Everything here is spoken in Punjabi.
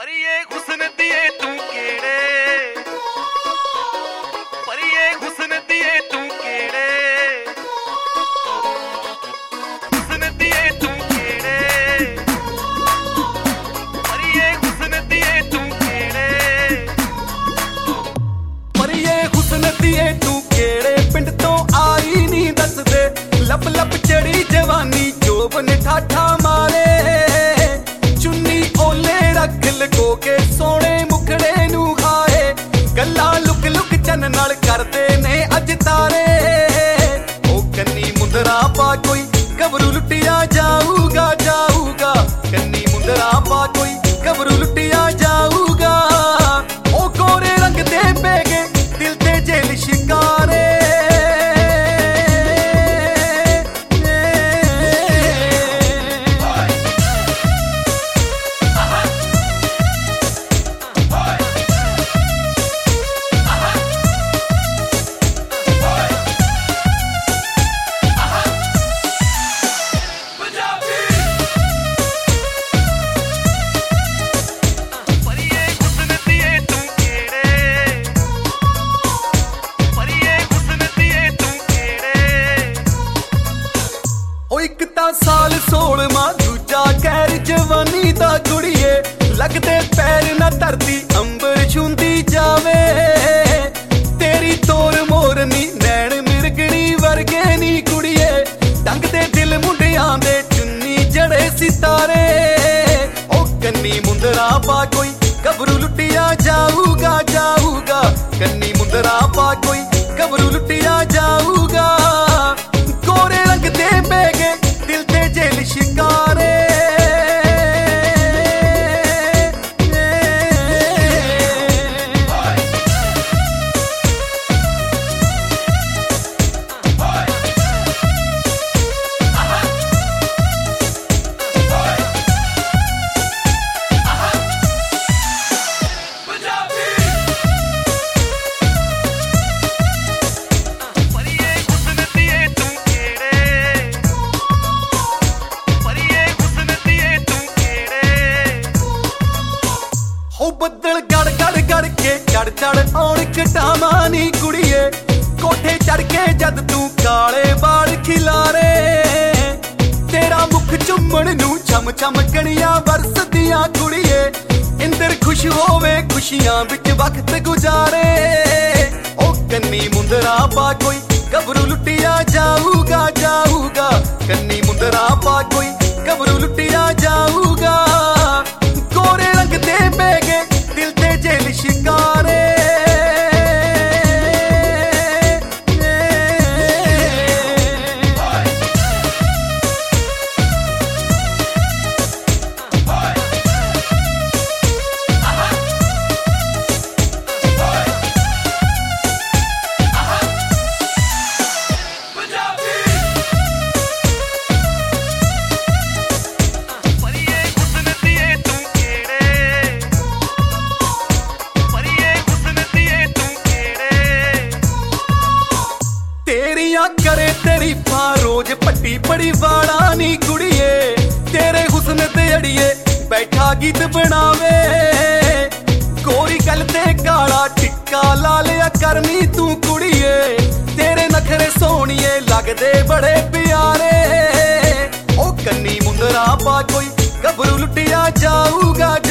ਪਰੀਏ ਹੁਸਨ ਦੀਏ ਤੂੰ ਕਿਹੜੇ, ਪਰੀਏ ਹੁਸਨ ਦੀਏ ਤੂੰ ਕਿਹੜੇ, ਹੁਸਨ ਦੀਏ ਤੂੰ ਕਿਹੜੇ, ਪਰੀਏ ਹੁਸਨ ਦੀਏ ਤੂੰ ਕਿਹੜੇ, ਪਰੀਏ ਹੁਸਨ ਦੀਏ ਤੂੰ ਕਿਹੜੇ, ਪਿੰਡ ਤੋਂ ਆਈ ਨੀ ਦੱਸਦੇ, ਲੱਭ ਲੱਭ ਚੜੀ ਜਵਾਨੀ ਜੋਬਨ ਠਾਠਾ ਮਾਰੇ, ਚੁੰਨੀ ਓਲੇ ਰੱਖ ਲਗੋ ਕੇ ਸੋਹਣੇ ਮੁਖੜੇ ਨੂੰ ਖਾਏ, ਗੱਲਾਂ ਲੁਕ ਲੁਕ ਚੰਨ ਨਾਲ ਕਰਦੇ ਨੇ ਅੱਜ ਤਾਰੇ, ਉਹ ਕੰਨੀ ਮੁੰਦਰਾ ਪਾ ਕੋਈ ਗੱਭਰੂ ਲੁੱਟਿਆ ਜਾਊਗਾ ਜਾਊਗਾ, ਕੰਨੀ ਮੁੰਦਰਾ ਪਾ ਕੋਈ ਗੱਭਰੂ ਲੁੱਟਿਆ ਜਾਊਗਾ, ਉਹ ਗੋਰੇ ਰੰਗ ਦੇ ਬੇਗੇ ਦਿਲ ਤੇ ਜੇਲ ਸ਼ਿਕਾਰੇ, ਇੱਕ ਤਾਂ ਸਾਲ 16ਵਾਂ ਦੂਜਾ ਕਹਿਰ ਜਵਾਨੀ ਦਾ ਕੁੜੀਏ, ਲੱਗਦੇ ਪੈਰ ਨਾ ਧਰਤੀ ਅੰਬਰ ਛੂੰਦੀ ਜਾਵੇ, ਤੇਰੀ ਤੋਰ ਮੋਰਨੀ ਨੈਣ ਮਿਰਗਣੀ ਵਰਗੇ ਨੀ ਕੁੜੀਏ, ਟੰਗ ਦੇ ਦਿਲ ਮੁੰਡਿਆਂ ਦੇ ਚੁੰਨੀ ਜੜੇ ਸਿਤਾਰੇ, ਉਹ ਕੰਨੀ ਮੁੰਦਰਾ ਪਾ ਕੋਈ ਗੱਭਰੂ ਲੁੱਟਿਆ ਜਾਊਗਾ ਜਾਊਗਾ, ਕੰਨੀ ਮੁੰਦਰਾ ਪਾ ਕੋਈ ਗੱਭਰੂ ਲੁੱਟਿਆ ਜਾਊਗਾ, ਗੋਰੇ ਰੰਗ ਦੇ ਬੇਗੇ ਦਿਲ ਤੇ ਜੇਲ ਸ਼ਿਕਾਰੇ, ਬੱਦਲ ਗੜ ਗੜ ਗੜ ਕੇ ਚੜ ਚੜ ਆਉਣ ਕਟਾਵਾਂ ਨੀ ਕੁੜੀਏ, ਕੋਠੇ ਚੜ ਕੇ ਜਦ ਤੂੰ ਕਾਲੇ ਵਾਲ ਖਿਲਾਰੇ, ਤੇਰਾ ਮੁਖ ਚੁੰਮਣ ਨੂੰ ਛਮ ਛਮ ਕਣੀਆਂ ਵਰਸਦੀਆਂ ਕੁੜੀਏ, ਇੰਦਰ ਖੁਸ਼ ਹੋਵੇ ਖੁਸ਼ੀਆਂ ਵਿੱਚ ਵਕਤ ਗੁਜ਼ਾਰੇ, ਉਹ ਕੰਨੀ ਮੁੰਦਰਾ ਪਾ ਕੋਈ ਗੱਭਰੂ ਲੁੱਟਿਆ ਜਾਊਗਾ ਜਾਊਗਾ, ਕੰਨੀ ਮੁੰਦਰਾ ਪਾ ਕੋਈ ਗੱਭਰੂ ਲੁੱਟਿਆ ਜਾਊਗਾ, ਗੋਰੇ ਰੰਗ ਦੇ ਬੇਗੇ ਦਿਲ ਤੇ ਜੇਲ ਸ਼ਿਕਾਰੇ, ਕਰੇ ਤਰੀਫਾਂ ਰੋਜ਼ ਪੱਟੀ ਪੜੀ ਵਾਲਾ ਨੀ ਕੁੜੀਏ, ਤੇਰੇ ਹੁਸਨ ਤੇ ਅੜੀਏ ਬੈਠਾ ਗੀਤ ਬਣਾਵੇ, ਗੋਰੀ ਗੱਲ ਤੇ ਕਾਲਾ ਟਿੱਕਾ ਲਾ ਲਿਆ ਕਰਨੀ ਤੂੰ ਕੁੜੀਏ, ਤੇਰੇ ਨਖਰੇ ਸੋਹਣੀਏ ਲੱਗਦੇ ਬੜੇ ਪਿਆਰੇ, ਉਹ ਕੰਨੀ ਮੁੰਦਰਾ ਪਾ ਕੋਈ ਗੱਭਰੂ ਲੁੱਟਿਆ ਜਾਊਗਾ